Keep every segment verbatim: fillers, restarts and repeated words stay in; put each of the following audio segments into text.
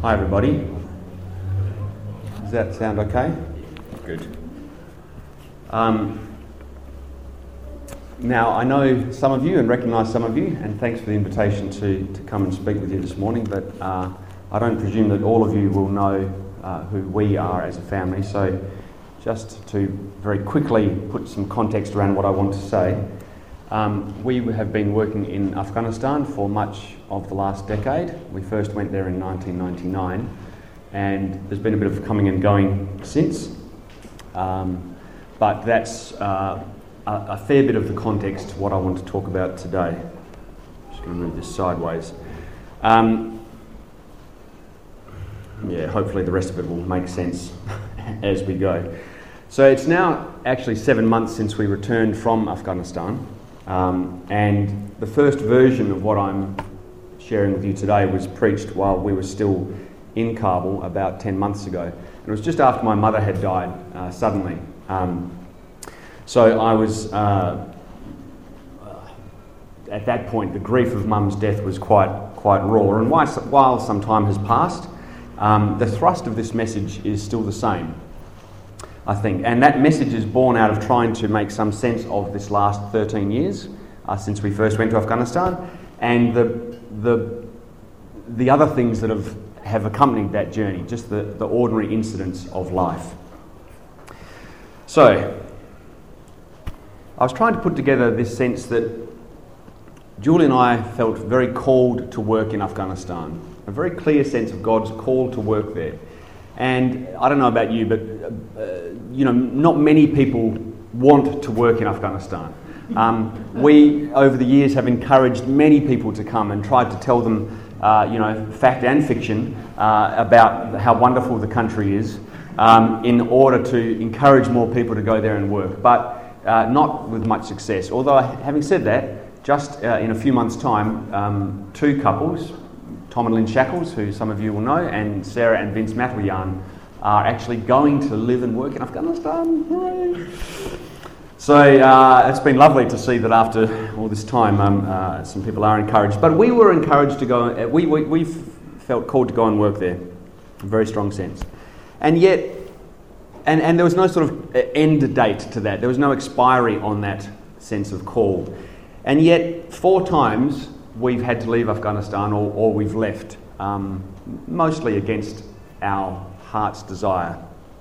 Hi everybody. Does that sound okay? Good. Um, now I know some of you and recognise some of you, and thanks for the invitation to, to come and speak with you this morning, but uh, I don't presume that all of you will know uh, who we are as a family, so just to very quickly put some context around what I want to say. Um, we have been working in Afghanistan for much of the last decade. We first went there in nineteen ninety-nine, and there's been a bit of coming and going since. Um, but that's uh, a, a fair bit of the context to what I want to talk about today. I'm just going to move this sideways. Um, yeah, hopefully the rest of it will make sense as we go. So it's now actually seven months since we returned from Afghanistan. Um, and the first version of what I'm sharing with you today was preached while we were still in Kabul about ten months ago. And it was just after my mother had died uh, suddenly. Um, so I was, uh, at that point, the grief of Mum's death was quite quite raw. And while, while some time has passed, um, the thrust of this message is still the same, I think. And that message is born out of trying to make some sense of this last thirteen years uh, since we first went to Afghanistan, and the the the other things that have, have accompanied that journey, just the, the ordinary incidents of life. So, I was trying to put together this sense that Julie and I felt very called to work in Afghanistan, a very clear sense of God's call to work there. And I don't know about you, but uh, you know, not many people want to work in Afghanistan. Um, we, over the years, have encouraged many people to come and tried to tell them, uh, you know, fact and fiction uh, about how wonderful the country is, um, in order to encourage more people to go there and work, but uh, not with much success. Although, having said that, just uh, in a few months' time, um, two couples, Tom and Lynn Shackles, who some of you will know, and Sarah and Vince Matlian, are actually going to live and work in Afghanistan. Hooray! So uh, it's been lovely to see that after all this time, um, uh, some people are encouraged. But we were encouraged to go, uh, we, we, we felt called to go and work there, a very strong sense. And yet, and, and there was no sort of end date to that. There was no expiry on that sense of call. And yet, four times, we've had to leave Afghanistan, or, or we've left, um, mostly against our heart's desire.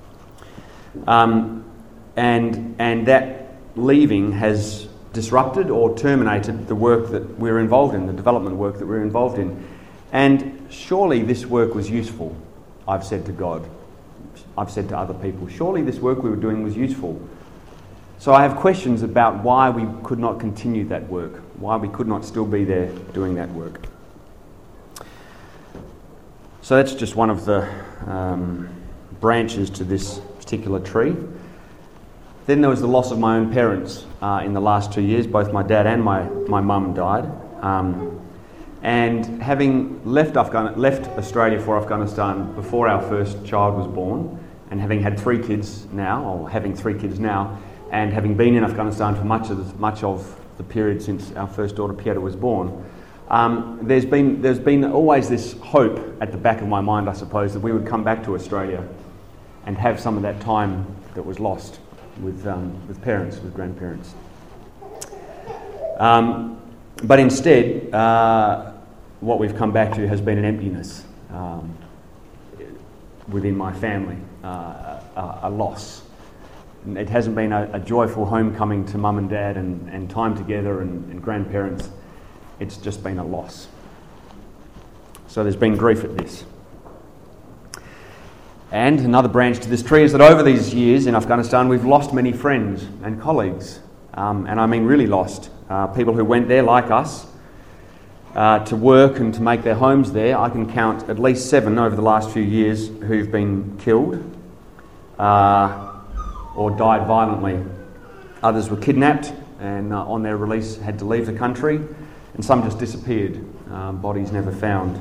Um, and and that leaving has disrupted or terminated the work that we're involved in, the development work that we're involved in. And surely this work was useful, I've said to God. I've said to other people, surely this work we were doing was useful. So I have questions about why we could not continue that work, why we could not still be there doing that work. So that's just one of the um, branches to this particular tree. Then there was the loss of my own parents uh, in the last two years. Both my dad and my, my mum died. Um, and having left, Afghan- left Australia for Afghanistan before our first child was born, and having had three kids now, or having three kids now, and having been in Afghanistan for much of the, much of the period since our first daughter Pieta was born, um, there's been there's been always this hope at the back of my mind, I suppose, that we would come back to Australia and have some of that time that was lost with um, with parents, with grandparents. Um, but instead, uh, what we've come back to has been an emptiness um, within my family, uh, a, a loss. It hasn't been a, a joyful homecoming to mum and dad and, and time together and, and grandparents. It's just been a loss. So there's been grief at this. And another branch to this tree is that over these years in Afghanistan, we've lost many friends and colleagues. Um, and I mean really lost. Uh, people who went there, like us, uh, to work and to make their homes there. I can count at least seven over the last few years who've been killed. Uh, or died violently. Others were kidnapped and uh, on their release had to leave the country, and some just disappeared, um, bodies never found.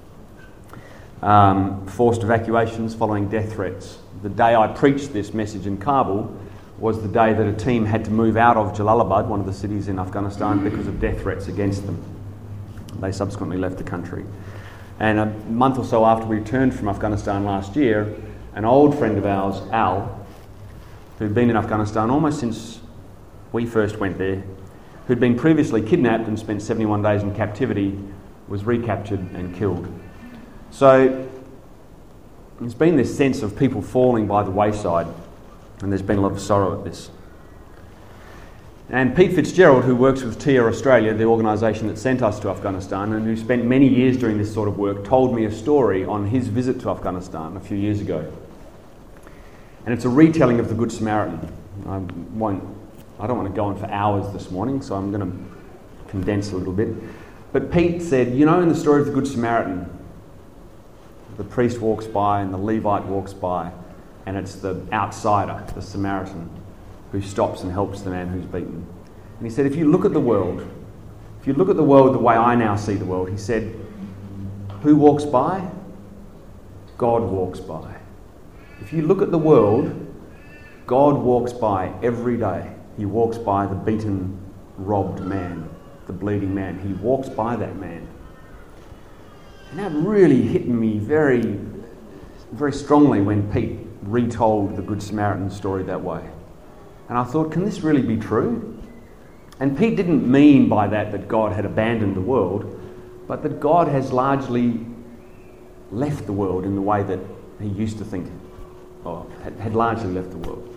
Um, forced evacuations following death threats. The day I preached this message in Kabul was the day that a team had to move out of Jalalabad, one of the cities in Afghanistan, because of death threats against them. They subsequently left the country. And a month or so after we returned from Afghanistan last year, an old friend of ours, Al, who'd been in Afghanistan almost since we first went there, who'd been previously kidnapped and spent seventy-one days in captivity, was recaptured and killed. So there's been this sense of people falling by the wayside, and there's been a lot of sorrow at this. And Pete Fitzgerald, who works with T I A Australia, the organisation that sent us to Afghanistan, and who spent many years doing this sort of work, told me a story on his visit to Afghanistan a few years ago. And it's a retelling of the Good Samaritan. I won't, I don't want to go on for hours this morning, so I'm going to condense a little bit. But Pete said, you know, in the story of the Good Samaritan, the priest walks by and the Levite walks by, and it's the outsider, the Samaritan, who stops and helps the man who's beaten. And he said, if you look at the world, if you look at the world the way I now see the world, he said, who walks by? God walks by. If you look at the world, God walks by every day. He walks by the beaten, robbed man, the bleeding man. He walks by that man. And that really hit me very, very strongly when Pete retold the Good Samaritan story that way. And I thought, can this really be true? And Pete didn't mean by that that God had abandoned the world, but that God has largely left the world in the way that he used to think, or had, had largely left the world.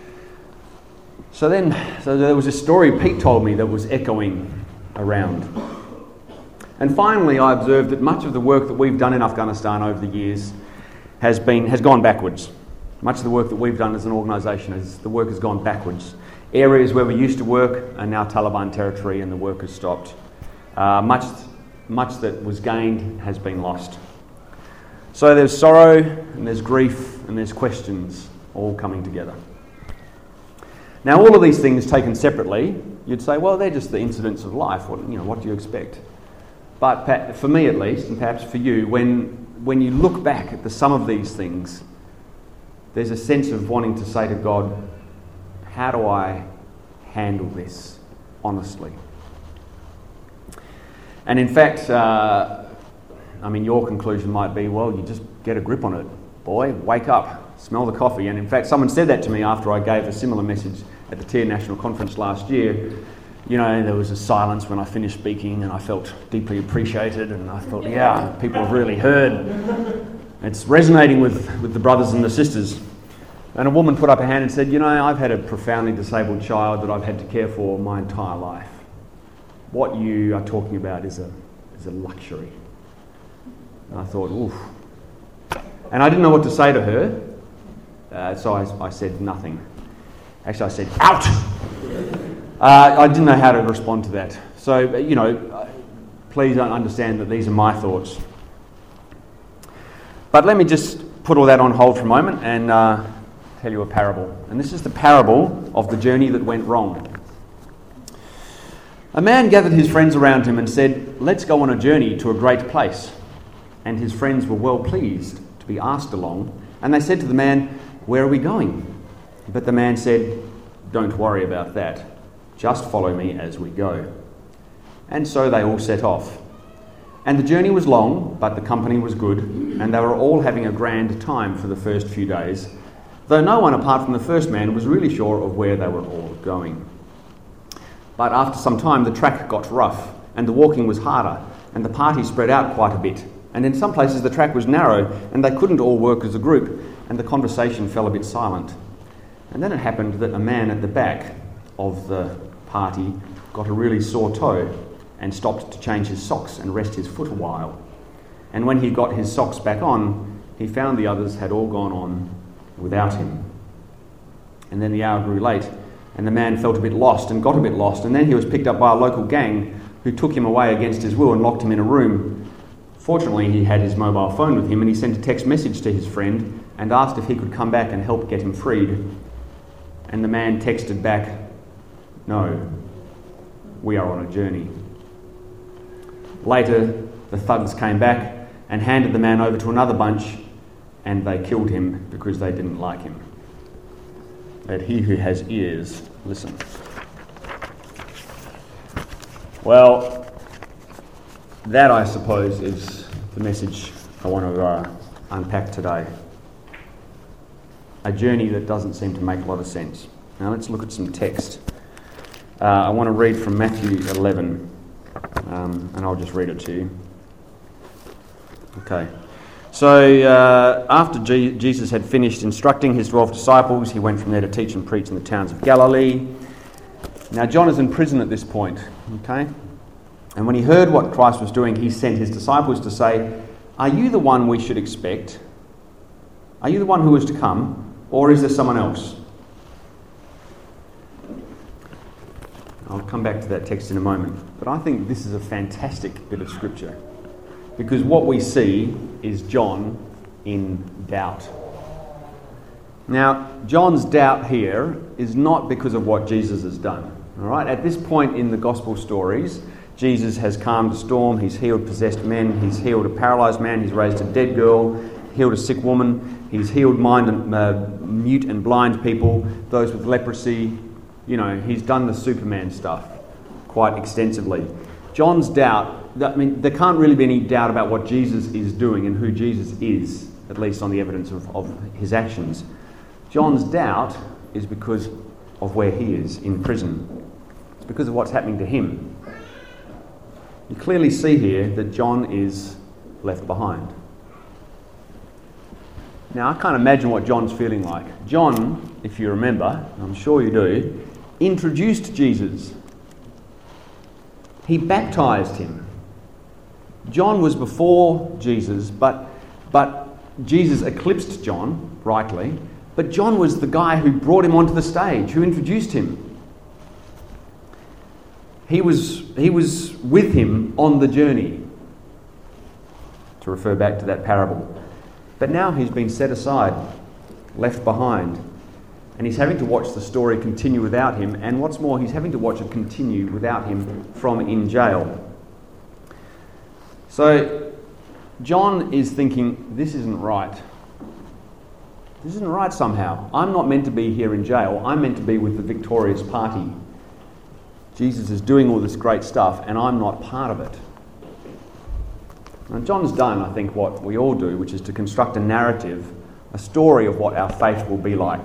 So then, so there was a story Pete told me that was echoing around. And finally, I observed that much of the work that we've done in Afghanistan over the years has been has gone backwards. Much of the work that we've done as an organisation, is the work has gone backwards. Areas where we used to work are now Taliban territory and the work has stopped. Uh, much, much that was gained has been lost. So there's sorrow and there's grief and there's questions all coming together. Now all of these things taken separately, you'd say, well, they're just the incidents of life. What, you know, what do you expect? But for me at least, and perhaps for you, when, when you look back at the sum of these things, there's a sense of wanting to say to God, how do I handle this honestly? And in fact, uh, I mean, your conclusion might be, well, you just get a grip on it. Boy, wake up, smell the coffee. And in fact, someone said that to me after I gave a similar message at the T I A National Conference last year. You know, there was a silence when I finished speaking and I felt deeply appreciated and I thought, yeah, people have really heard. It's resonating with, with the brothers and the sisters. And a woman put up her hand and said, you know, I've had a profoundly disabled child that I've had to care for my entire life. What you are talking about is a, is a luxury. And I thought, oof. And I didn't know what to say to her, uh, so I, I said nothing. Actually, I said, out! Uh, I didn't know how to respond to that. So, you know, please don't understand that these are my thoughts. But let me just put all that on hold for a moment and uh, tell you a parable. And this is the parable of the journey that went wrong. A man gathered his friends around him and said, let's go on a journey to a great place. And his friends were well pleased to be asked along. And they said to the man, where are we going? But the man said, don't worry about that. Just follow me as we go. And so they all set off. And the journey was long, but the company was good, and they were all having a grand time for the first few days, though no one apart from the first man was really sure of where they were all going. But after some time the track got rough, and the walking was harder, and the party spread out quite a bit, and in some places the track was narrow, and they couldn't all work as a group, and the conversation fell a bit silent. And then it happened that a man at the back of the party got a really sore toe, and stopped to change his socks and rest his foot a while. And when he got his socks back on, he found the others had all gone on without him. And then the hour grew late, and the man felt a bit lost and got a bit lost, and then he was picked up by a local gang who took him away against his will and locked him in a room. Fortunately, he had his mobile phone with him, and he sent a text message to his friend and asked if he could come back and help get him freed. And the man texted back, no, we are on a journey. Later, the thugs came back and handed the man over to another bunch, and they killed him because they didn't like him. Let he who has ears listen. Well, that I suppose is the message I want to uh, unpack today. A journey that doesn't seem to make a lot of sense. Now let's look at some text. Uh, I want to read from Matthew eleven, um, and I'll just read it to you. Okay. So uh, after G- Jesus had finished instructing his twelve disciples, he went from there to teach and preach in the towns of Galilee. Now John is in prison at this point, okay? And when he heard what Christ was doing, he sent his disciples to say, "Are you the one we should expect? Are you the one who is to come, or is there someone else?" I'll come back to that text in a moment. But I think this is a fantastic bit of scripture, because what we see is John in doubt. Now, John's doubt here is not because of what Jesus has done. All right? At this point in the gospel stories, Jesus has calmed a storm, he's healed possessed men, he's healed a paralysed man, he's raised a dead girl, healed a sick woman, he's healed mind and, uh, mute and blind people, those with leprosy. You know, he's done the Superman stuff quite extensively. John's doubt, I mean, there can't really be any doubt about what Jesus is doing and who Jesus is, at least on the evidence of, of his actions. John's doubt is because of where he is in prison. It's because of what's happening to him. You clearly see here that John is left behind. Now, I can't imagine what John's feeling like. John, if you remember, I'm sure you do, introduced Jesus. He baptised him. John was before Jesus, but, but Jesus eclipsed John, rightly, but John was the guy who brought him onto the stage, who introduced him. He was, he was with him on the journey, to refer back to that parable. But now he's been set aside, left behind, and he's having to watch the story continue without him, and what's more, he's having to watch it continue without him from in jail. So John is thinking, this isn't right. This isn't right somehow. I'm not meant to be here in jail. I'm meant to be with the victorious party. Jesus is doing all this great stuff, and I'm not part of it. Now, John's done, I think, what we all do, which is to construct a narrative, a story of what our faith will be like.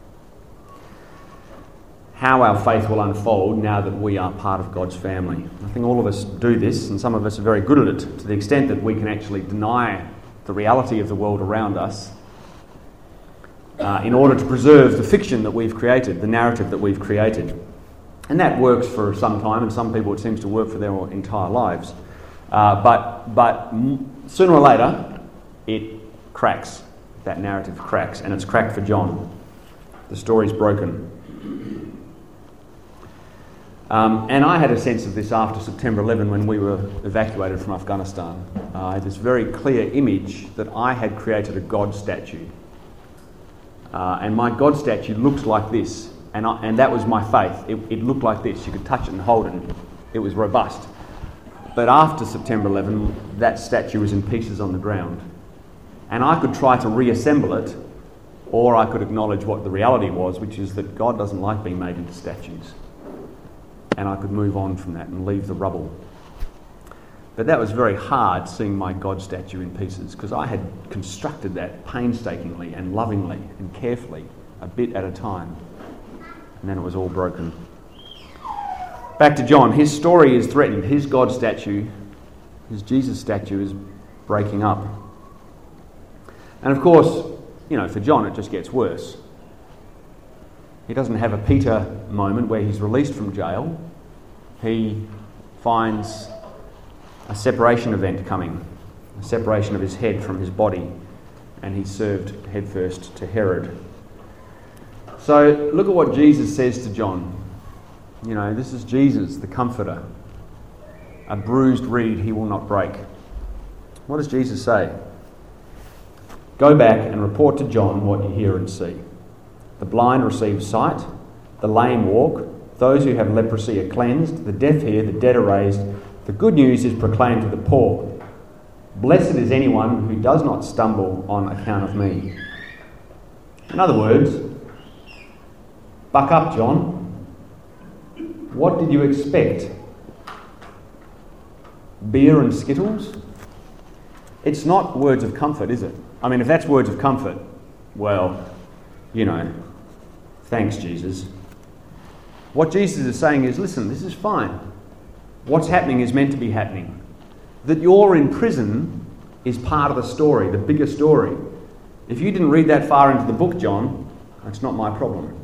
How our faith will unfold now that we are part of God's family. I think all of us do this, and some of us are very good at it, to the extent that we can actually deny the reality of the world around us uh, in order to preserve the fiction that we've created, the narrative that we've created. And that works for some time, and some people it seems to work for their entire lives. Uh, but but m- sooner or later, it cracks. That narrative cracks, and it's cracked for John. The story's broken. Um, and I had a sense of this after September eleventh when we were evacuated from Afghanistan. Uh, I had this very clear image that I had created a God statue. Uh, and my God statue looked like this. And, I, and that was my faith. It, it looked like this. You could touch it and hold it. And it was robust. But after September eleventh, that statue was in pieces on the ground. And I could try to reassemble it, or I could acknowledge what the reality was, which is that God doesn't like being made into statues. And I could move on from that and leave the rubble. But that was very hard, seeing my God statue in pieces, because I had constructed that painstakingly and lovingly and carefully, a bit at a time. And then it was all broken. Back to John. His story is threatened. His God statue, his Jesus statue, is breaking up. And of course, you know, for John it just gets worse. He doesn't have a Peter moment where he's released from jail. He finds a separation event coming, a separation of his head from his body, and he's served headfirst to Herod. So look at what Jesus says to John. You know, this is Jesus, the Comforter. A bruised reed he will not break. What does Jesus say? Go back and report to John what you hear and see. The blind receive sight, the lame walk, those who have leprosy are cleansed, the deaf hear, the dead are raised. The good news is proclaimed to the poor. Blessed is anyone who does not stumble on account of me. In other words, buck up, John. What did you expect? Beer and Skittles? It's not words of comfort, is it? I mean, if that's words of comfort, well, you know, thanks, Jesus. What Jesus is saying is, listen, this is fine. What's happening is meant to be happening. That you're in prison is part of the story, the bigger story. If you didn't read that far into the book, John, that's not my problem.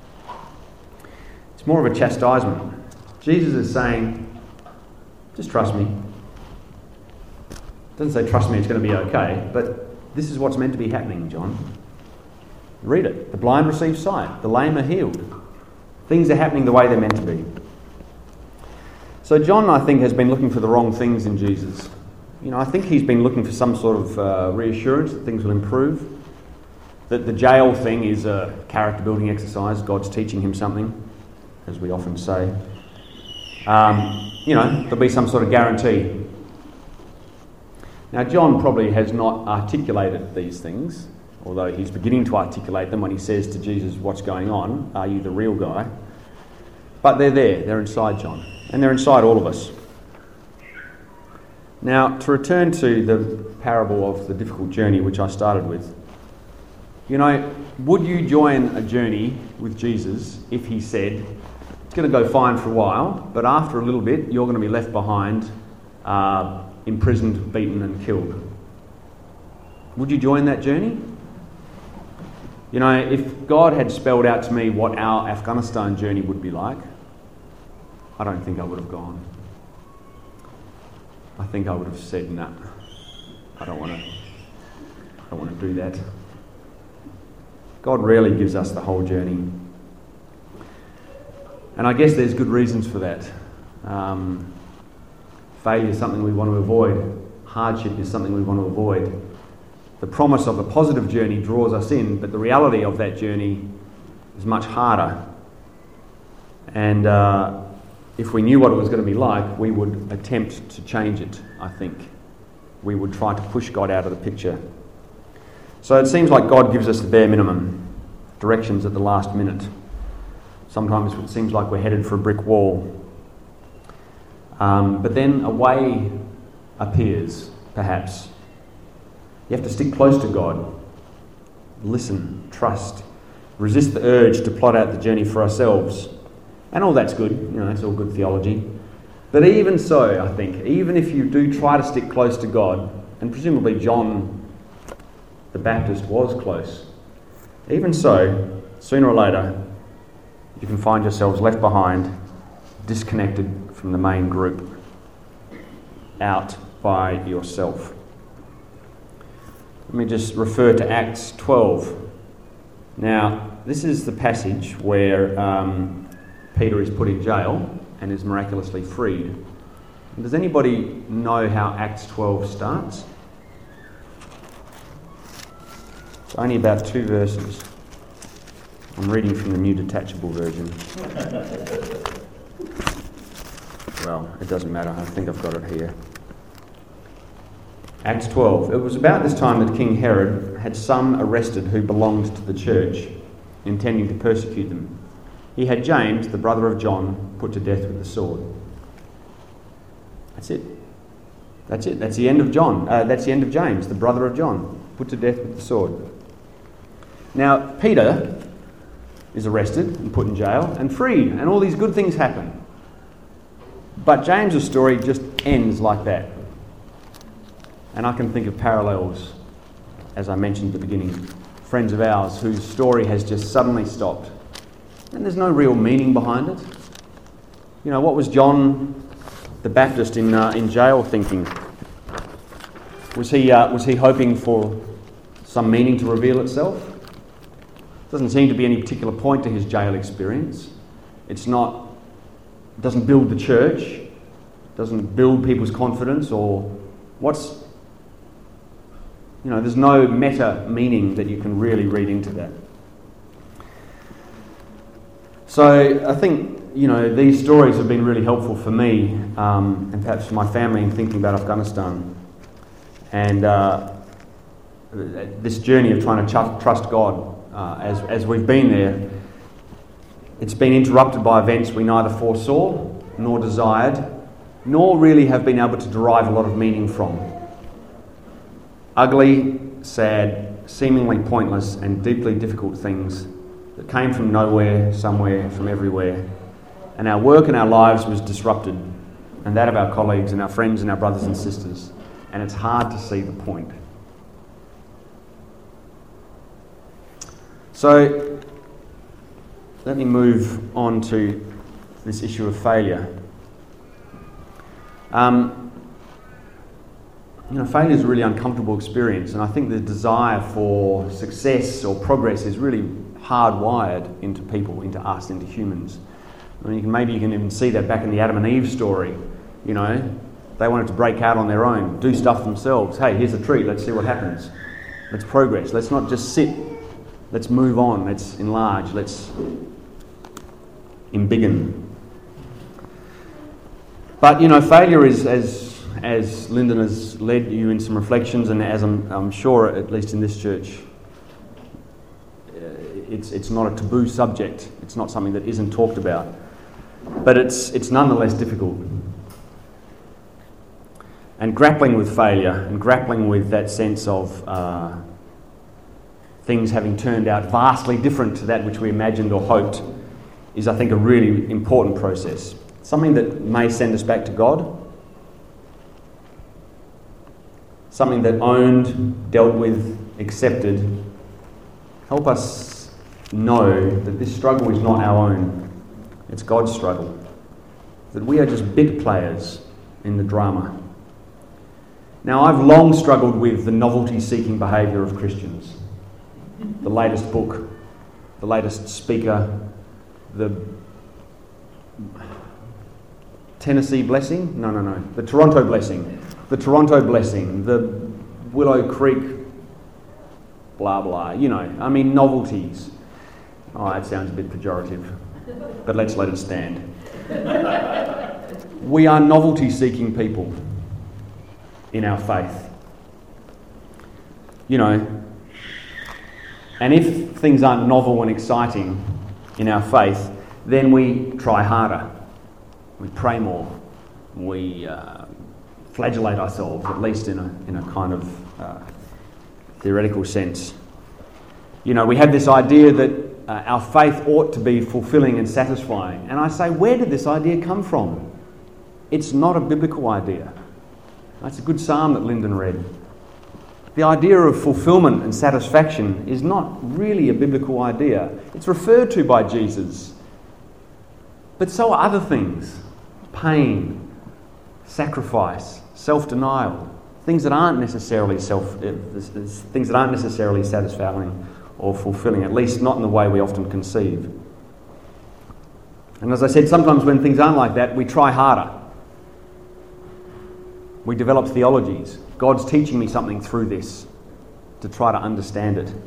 It's more of a chastisement. Jesus is saying, just trust me. Doesn't say trust me, it's going to be okay, but this is what's meant to be happening, John. Read it. The blind receive sight. The lame are healed. Things are happening the way they're meant to be. So John, I think, has been looking for the wrong things in Jesus. You know, I think he's been looking for some sort of uh, reassurance that things will improve. That the jail thing is a character building exercise. God's teaching him something, as we often say. Um, you know, there'll be some sort of guarantee. Now, John probably has not articulated these things, although he's beginning to articulate them when he says to Jesus, what's going on? Are you the real guy? But they're there. They're inside John. And they're inside all of us. Now, to return to the parable of the difficult journey, which I started with, you know, would you join a journey with Jesus if he said, it's going to go fine for a while, but after a little bit, you're going to be left behind, uh, imprisoned, beaten and killed? Would you join that journey? You know, if God had spelled out to me what our Afghanistan journey would be like, I don't think I would have gone. I think I would have said, nah, I don't want to, I don't want to do that. God rarely gives us the whole journey. And I guess there's good reasons for that. Um, failure is something we want to avoid. Hardship is something we want to avoid. The promise of a positive journey draws us in, but the reality of that journey is much harder. And uh, if we knew what it was going to be like, we would attempt to change it, I think. We would try to push God out of the picture. So it seems like God gives us the bare minimum, directions at the last minute. Sometimes it seems like we're headed for a brick wall. Um, but then a way appears, perhaps. You have to stick close to God. Listen, trust, resist the urge to plot out the journey for ourselves. And all that's good, you know, it's all good theology. But even so, I think, even if you do try to stick close to God, and presumably John the Baptist was close, even so, sooner or later, you can find yourselves left behind, disconnected from the main group, out by yourself. Let me just refer to Acts twelve. Now, this is the passage where um, Peter is put in jail and is miraculously freed. And does anybody know how Acts twelve starts? It's only about two verses. I'm reading from the New Detachable Version. Well, it doesn't matter. I think I've got it here. Acts twelve. It was about this time that King Herod had some arrested who belonged to the church, intending to persecute them. He had James, the brother of John, put to death with the sword. That's it. That's it. That's the end of John. Uh, that's the end of James, the brother of John, put to death with the sword. Now, Peter is arrested and put in jail and freed, and all these good things happen. But James's story just ends like that. And I can think of parallels, as I mentioned at the beginning, friends of ours whose story has just suddenly stopped. And there's no real meaning behind it. You know, what was John the Baptist in uh, in jail thinking? Was he uh, was he hoping for some meaning to reveal itself? Doesn't seem to be any particular point to his jail experience. It's not, it doesn't build the church, doesn't build people's confidence, or what's, you know, there's no meta meaning that you can really read into that. So I think, you know, these stories have been really helpful for me um, and perhaps for my family in thinking about Afghanistan. And uh, this journey of trying to ch- trust God uh, as, as we've been there, it's been interrupted by events we neither foresaw nor desired, nor really have been able to derive a lot of meaning from. ugly, sad, seemingly pointless and deeply difficult things that came from nowhere, somewhere, from everywhere. And our work and our lives was disrupted, and that of our colleagues and our friends and our brothers and sisters. And it's hard to see the point. So, let me move on to this issue of failure. Um, you know, failure is a really uncomfortable experience, and I think the desire for success or progress is really hardwired into people, into us, into humans. I mean, you can, maybe you can even see that back in the Adam and Eve story. You know, they wanted to break out on their own, do stuff themselves. Hey, here's a tree, let's see what happens. Let's progress. Let's not just sit. Let's move on. Let's enlarge. Let's embiggen. But, you know, failure is, as, as Lyndon has led you in some reflections, and as I'm, I'm sure, at least in this church, it's, it's not a taboo subject. It's not something that isn't talked about. But it's, it's nonetheless difficult. And grappling with failure and grappling with that sense of uh, things having turned out vastly different to that which we imagined or hoped is, I think, a really important process. Something that may send us back to God. Something that owned, dealt with, accepted. Help us know that this struggle is not our own. It's God's struggle. That we are just bit players in the drama. Now, I've long struggled with the novelty-seeking behaviour of Christians. The latest book, the latest speaker, the Tennessee blessing? No, no, no. The Toronto blessing. The Toronto blessing. The Willow Creek blah, blah. You know, I mean, novelties. Oh, that sounds a bit pejorative, but let's let it stand. We are novelty-seeking people in our faith. You know, and if things aren't novel and exciting in our faith, then we try harder. We pray more. We uh, flagellate ourselves, at least in a in a kind of uh, theoretical sense. You know, we have this idea that uh, our faith ought to be fulfilling and satisfying. And I say, where did this idea come from? It's not a biblical idea. That's a good psalm that Lyndon read. The idea of fulfillment and satisfaction is not really a biblical idea. It's referred to by Jesus. But so are other things. Pain, sacrifice, self-denial, things that aren't necessarily self, uh, things that aren't necessarily satisfying or fulfilling, at least not in the way we often conceive. And as I said, sometimes when things aren't like that, we try harder. We develop theologies. God's teaching me something through this to try to understand it.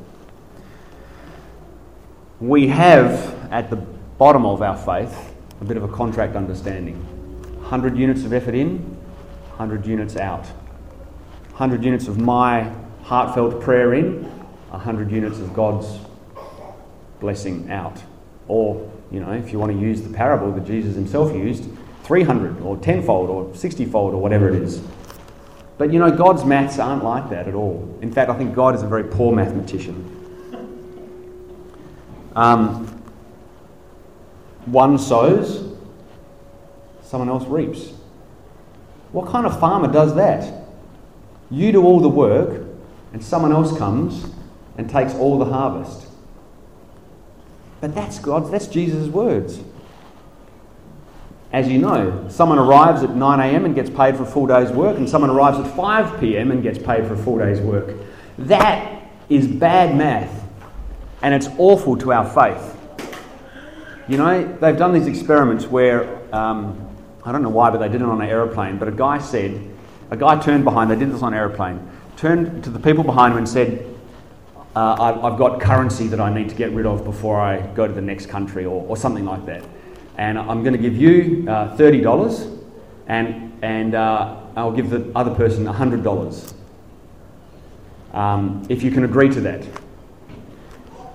We have, at the bottom of our faith, a bit of a contract understanding. one hundred units of effort in, one hundred units out. one hundred units of my heartfelt prayer in, one hundred units of God's blessing out. Or, you know, if you want to use the parable that Jesus himself used, three hundred or tenfold or sixty-fold or whatever it is. But, you know, God's maths aren't like that at all. In fact, I think God is a very poor mathematician. Um, one sows, someone else reaps. What kind of farmer does that? You do all the work and someone else comes and takes all the harvest. But that's God's, that's Jesus' words. As you know, someone arrives at nine a.m. and gets paid for a full day's work, and someone arrives at five p.m. and gets paid for a full day's work. That is bad math, and it's awful to our faith. You know, they've done these experiments where, um, I don't know why, but they did it on an aeroplane, but a guy said, a guy turned behind, they did this on an aeroplane, turned to the people behind him and said, uh, I've, I've got currency that I need to get rid of before I go to the next country, or, or something like that. And I'm going to give you uh, thirty dollars, and and uh, I'll give the other person one hundred dollars. Um, if you can agree to that.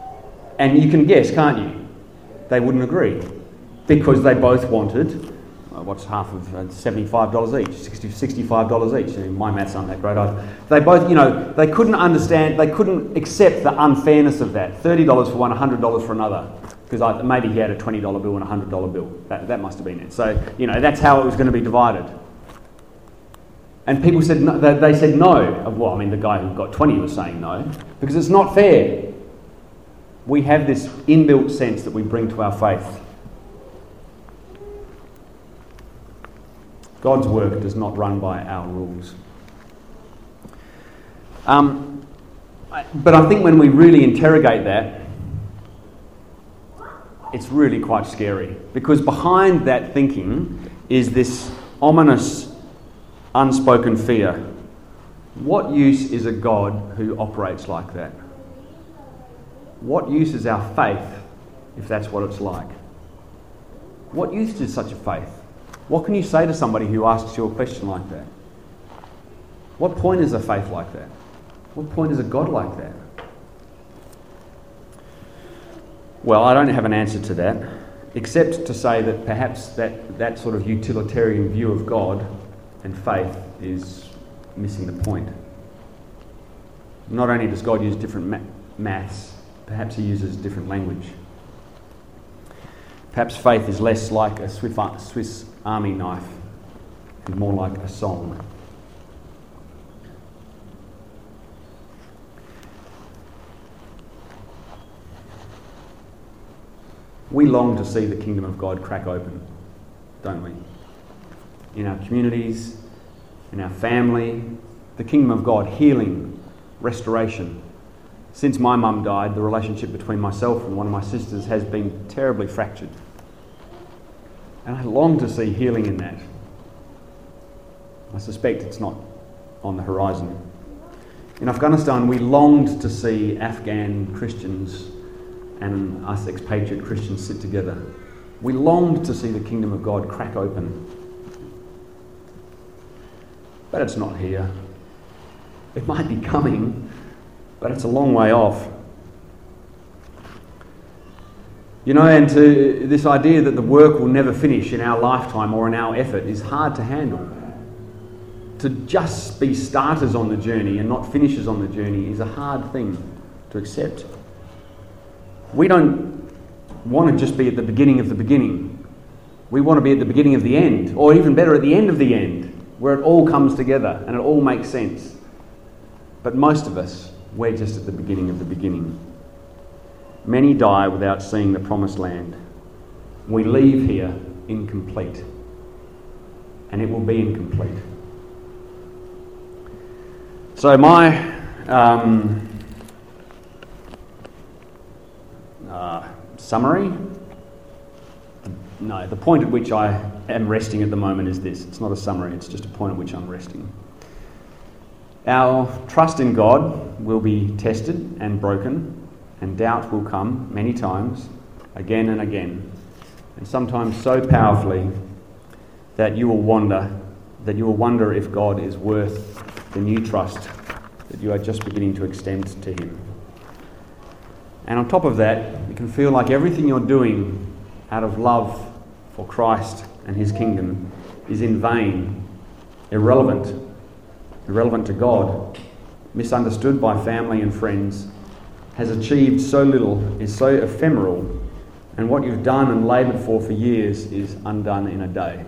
And you can guess, can't you? They wouldn't agree. Because they both wanted what's half of uh, seventy-five dollars each, sixty, sixty-five dollars each. I mean, my maths aren't that great either. They both, you know, they couldn't understand, they couldn't accept the unfairness of that. thirty dollars for one, one hundred dollars for another. Because maybe he had a twenty dollar bill and a one hundred dollar bill. That, that must have been it. So, you know, that's how it was going to be divided. And people said, no, they, they said no. Well, I mean, the guy who got twenty was saying no. Because it's not fair. We have this inbuilt sense that we bring to our faith. God's work does not run by our rules. Um, but I think when we really interrogate that, it's really quite scary. Because behind that thinking is this ominous, unspoken fear. What use is a God who operates like that? What use is our faith if that's what it's like? What use is such a faith? What can you say to somebody who asks you a question like that? What point is a faith like that? What point is a God like that? Well, I don't have an answer to that, except to say that perhaps that, that sort of utilitarian view of God and faith is missing the point. Not only does God use different ma- maths, perhaps he uses different language. Perhaps faith is less like a Swiss army knife and more like a song. We long to see the kingdom of God crack open, don't we? In our communities, in our family, the kingdom of God, healing, restoration. Since my mum died, the relationship between myself and one of my sisters has been terribly fractured. And I long to see healing in that. I suspect it's not on the horizon. In Afghanistan, we longed to see Afghan Christians and us expatriate Christians sit together. We longed to see the kingdom of God crack open. But it's not here. It might be coming, but it's a long way off. You know, and to, this idea that the work will never finish in our lifetime or in our effort is hard to handle. To just be starters on the journey and not finishers on the journey is a hard thing to accept. We don't want to just be at the beginning of the beginning. We want to be at the beginning of the end, or even better, at the end of the end, where it all comes together and it all makes sense. But most of us, we're just at the beginning of the beginning. Many die without seeing the promised land. We leave here incomplete, and it will be incomplete. So my um, uh, summary, no, the point at which I am resting at the moment is this. It's not a summary, it's just a point at which I'm resting. Our trust in God will be tested and broken, and doubt will come many times, again and again, and sometimes so powerfully that you will wonder, that you will wonder if God is worth the new trust that you are just beginning to extend to him. And on top of that, you can feel like everything you're doing out of love for Christ and his kingdom is in vain, irrelevant, irrelevant to God, misunderstood by family and friends, has achieved so little, is so ephemeral, and what you've done and laboured for for years is undone in a day.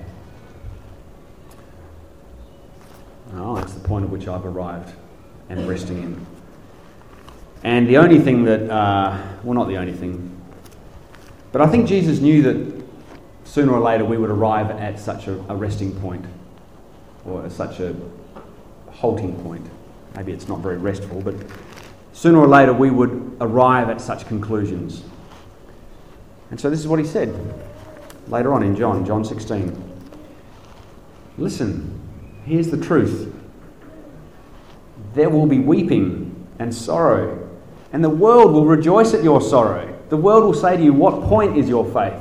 Oh, that's the point at which I've arrived and resting in. And the only thing that, uh, well, not the only thing, but I think Jesus knew that sooner or later we would arrive at such a, a resting point, or such a halting point. Maybe it's not very restful, but sooner or later we would arrive at such conclusions. And so this is what he said later on in John, John sixteen. Listen, here's the truth. There will be weeping and sorrow, and the world will rejoice at your sorrow. The world will say to you, what point is your faith?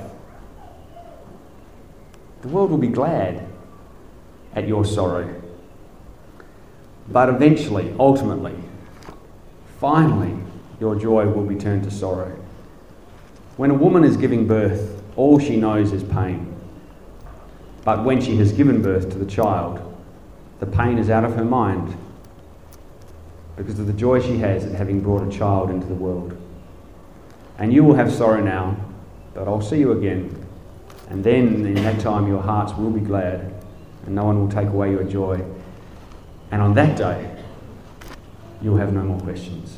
The world will be glad at your sorrow. But eventually, ultimately, finally, your joy will be turned to sorrow. When a woman is giving birth, all she knows is pain. But when she has given birth to the child, the pain is out of her mind because of the joy she has at having brought a child into the world. And you will have sorrow now, but I'll see you again. And then in that time your hearts will be glad, and no one will take away your joy. And on that day, you'll have no more questions.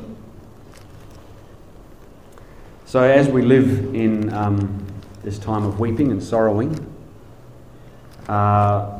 So as we live in um, this time of weeping and sorrowing, uh,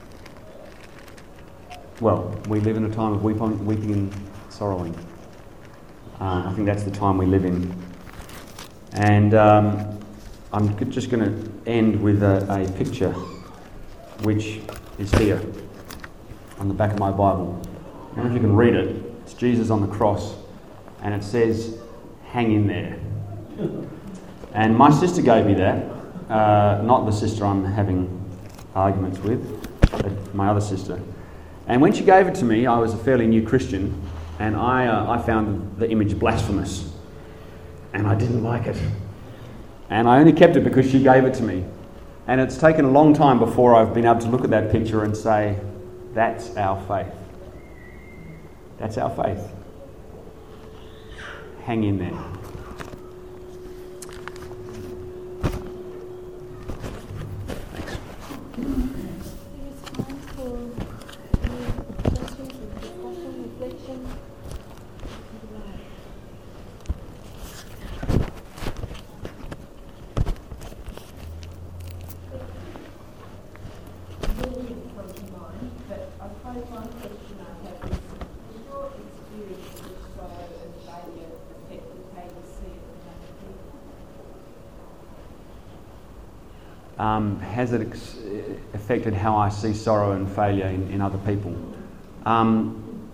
well, we live in a time of weeping, weeping and sorrowing. Uh, I think that's the time we live in. And um, I'm just going to end with a, a picture which is here on the back of my Bible. I don't know if you can read it. It's Jesus on the cross, and it says, "Hang in there." And my sister gave me that, uh, not the sister I'm having arguments with, but my other sister. And when she gave it to me, I was a fairly new Christian, and I, uh, I found the image blasphemous, and I didn't like it. And I only kept it because she gave it to me. And it's taken a long time before I've been able to look at that picture and say, that's our faith. That's our faith. Hang in there. Thanks. Um, has it ex- affected how I see sorrow and failure in, in other people? Um,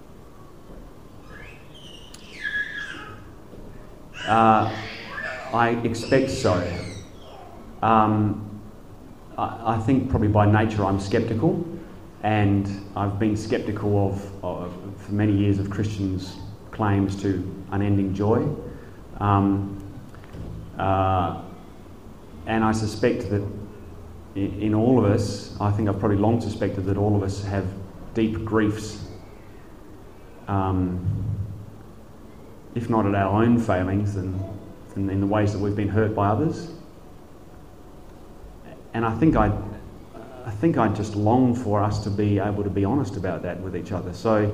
uh, I expect so. Um, I, I think probably by nature I'm sceptical, and I've been sceptical of, of for many years of Christians' claims to unending joy. Um, uh, And I suspect that in all of us, I think I've probably long suspected that all of us have deep griefs, um, if not at our own failings, then, then in the ways that we've been hurt by others. And I think I, I think I just long for us to be able to be honest about that with each other. So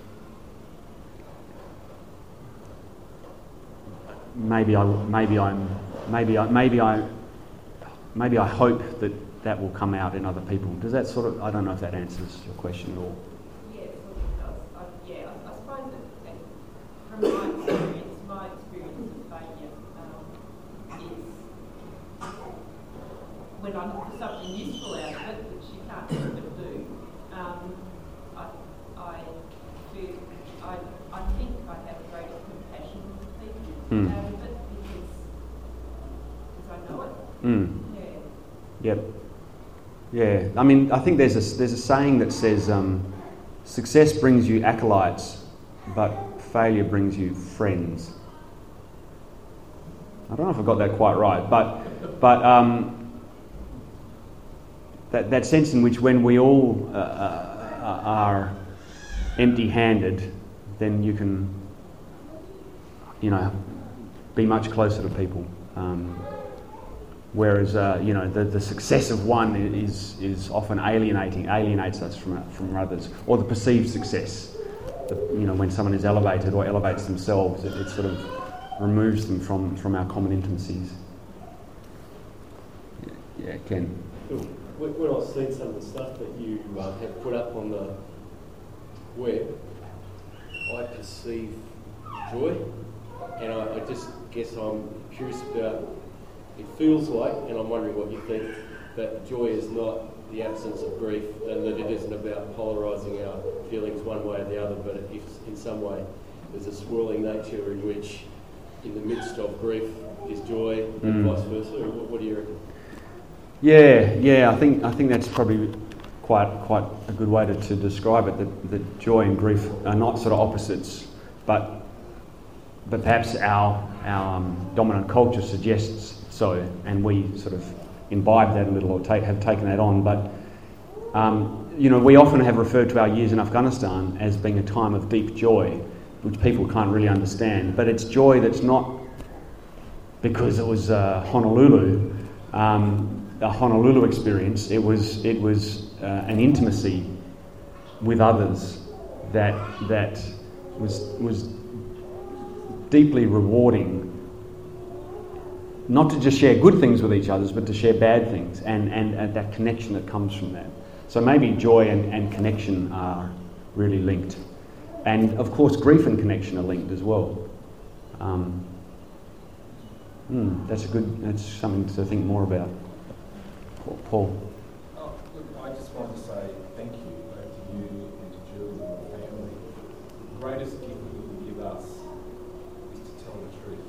maybe I, maybe I'm, maybe I, maybe I. Maybe I hope that that will come out in other people. Does that sort of, I don't know if that answers your question at all. Yeah, it sort of does. I, yeah, I, I suppose that, that from my experience, my experience of failure um, is when I look for something useful out of it, which you can't help but do, um, I, I, feel, I, I think I have greater compassion for people Mm. out of it because, because I know it. Mm. Yep. Yeah. I mean, I think there's a there's a saying that says, um, "Success brings you acolytes, but failure brings you friends." I don't know if I got that quite right, but but um, that that sense in which when we all uh, uh, are empty-handed, then you can, you know, be much closer to people. Um, Whereas, uh, you know, the, the success of one is is often alienating, alienates us from from others, or the perceived success. The, you know, when someone is elevated or elevates themselves, it, it sort of removes them from, from our common intimacies. Yeah, Ken. When I've seen some of the stuff that you uh, have put up on the web, I perceive joy, and I, I just guess I'm curious about. It feels like, and I'm wondering what you think, that joy is not the absence of grief, and that it isn't about polarising our feelings one way or the other, but if in some way there's a swirling nature in which, in the midst of grief, is joy, mm. and vice versa. What, what do you reckon? Yeah, yeah, I think I think that's probably quite quite a good way to, to describe it. That, that joy and grief are not sort of opposites, but but perhaps our our um, dominant culture suggests so, and we sort of imbibed that a little or take, have taken that on. But um, you know, we often have referred to our years in Afghanistan as being a time of deep joy, which people can't really understand. But it's joy that's not because it was uh, Honolulu, um, a Honolulu experience. It was it was uh, an intimacy with others that that was was deeply rewarding. Not to just share good things with each other, but to share bad things, and, and, and that connection that comes from that. So maybe joy and, and connection are really linked. And of course, grief and connection are linked as well. Um, hmm, that's a good. That's something to think more about. Paul. Oh, look, I just want to say thank you both to you and to Julie and the family. The greatest gift that you can give us is to tell the truth.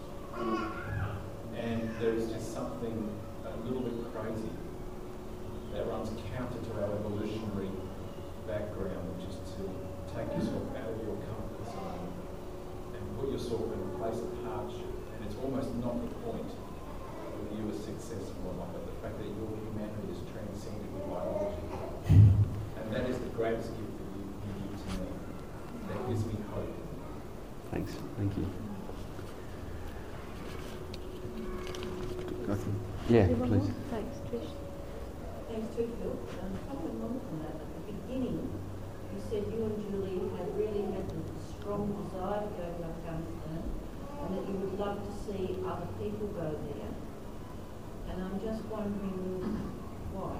And there is just something a little bit crazy that runs counter to our evolutionary background, which is to take yourself out of your comfort zone and put yourself in a place of hardship. And it's almost not the point whether you are successful or not, but the fact that your humanity is transcended with biology. And that is the greatest gift that you can give to me. That gives me hope. Thanks. Thank you. Yeah, please. Thanks, Trish. Thanks too, Phil. Um, following on from that, at the beginning, you said you and Julie had really had a strong desire to go to Afghanistan and that you would love to see other people go there. And I'm just wondering why.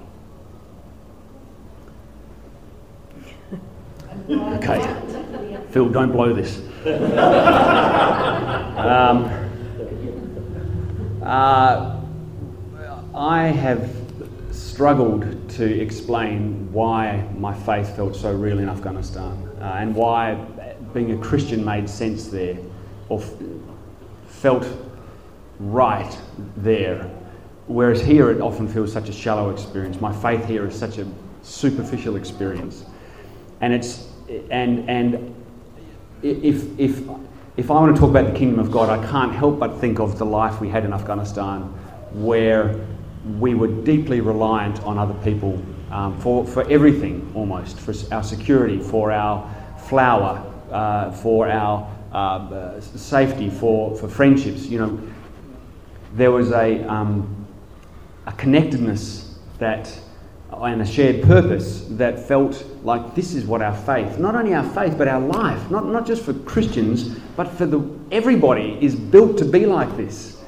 And why Okay. why particularly at- Phil, don't blow this. um, uh, I have struggled to explain why my faith felt so real in Afghanistan uh, and why being a Christian made sense there or f- felt right there. Whereas here it often feels such a shallow experience. My faith here is such a superficial experience. And it's and and if if if I want to talk about the kingdom of God, I can't help but think of the life we had in Afghanistan, where we were deeply reliant on other people um, for for everything, almost for our security, for our flour, uh, for our uh, uh, safety, for for friendships. You know, there was a um, a connectedness that. And a shared purpose that felt like this is what our faith, not only our faith, but our life, not, not just for Christians, but for the everybody is built to be like this.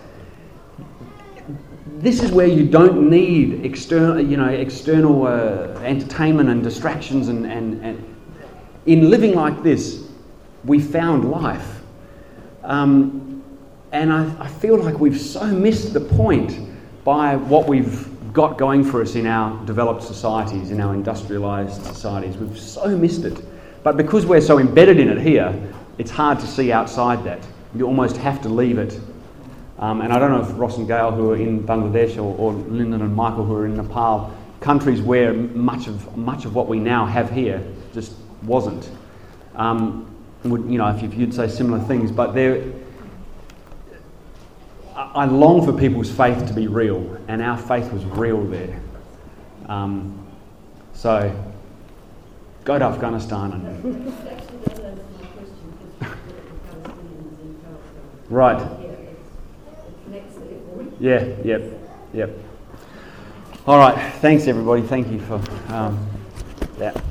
This is where you don't need external, you know, external uh, entertainment and distractions, and, and, and in living like this, we found life. Um, and I, I feel like we've so missed the point by what we've got going for us in our developed societies, in our industrialised societies. We've so missed it. But because we're so embedded in it here, it's hard to see outside that. You almost have to leave it. Um, and I don't know if Ross and Gail, who are in Bangladesh, or, or Lyndon and Michael, who are in Nepal, countries where much of much of what we now have here just wasn't. Um, would, you know, if you'd say similar things, but there. I long for people's faith to be real, and our faith was real there. Um, so, go to Afghanistan and... Actually, that was my question, because the Palestinians in Palestine. Right. Yeah, it's, it connects there for me. Yeah, yep, yep. All right, thanks everybody. Thank you for um, that.